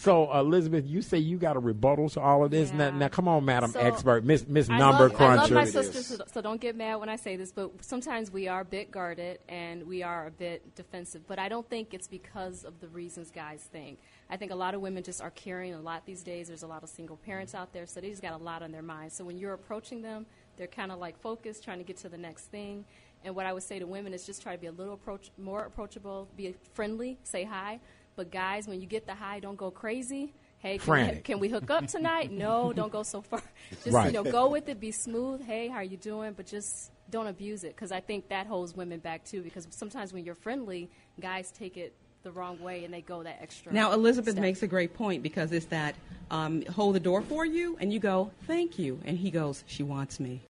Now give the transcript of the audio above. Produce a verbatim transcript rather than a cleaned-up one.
So, Elizabeth, you say you got a rebuttal to all of this. Yeah. Now, now, come on, Madam So, Expert, Miss Miss I Number love, Cruncher. I love my It is. sisters, so, so don't get mad when I say this, but sometimes we are a bit guarded and we are a bit defensive. But I don't think it's because of the reasons guys think. I think a lot of women just are carrying a lot these days. There's a lot of single parents out there, so they just got a lot on their mind. So when you're approaching them, they're kind of like focused, trying to get to the next thing. And what I would say to women is just try to be a little approach, more approachable, be friendly, say hi. But guys, when you get the hi, don't go crazy. Hey, can we, Frantic. can we hook up tonight? No, don't go so far. Just, Right. you know, go with it, be smooth. Hey, how you doing? But just don't abuse it, because I think that holds women back, too, because sometimes when you're friendly, guys take it the wrong way and they go that extra Now, Elizabeth step. makes a great point, because it's that um, hold the door for you, and you go, thank you. And he goes, she wants me.